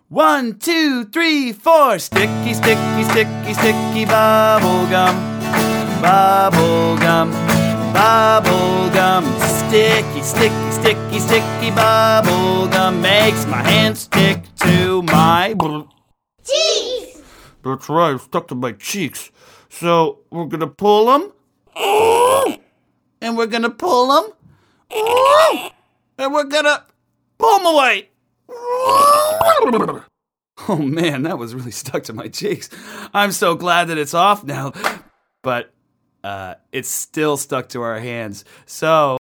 1, 2, 3, 4. Sticky, sticky, sticky, sticky bubble gum. Bubble gum. Bubble gum. Sticky, sticky, sticky, sticky bubble gum makes my hand stick to my cheeks. That's right, it's stuck to my cheeks. So we're gonna pull them, and we're gonna pull them, and we're gonna pull them away. Oh man, that was really stuck to my cheeks. I'm so glad that it's off now, but it's still stuck to our hands. So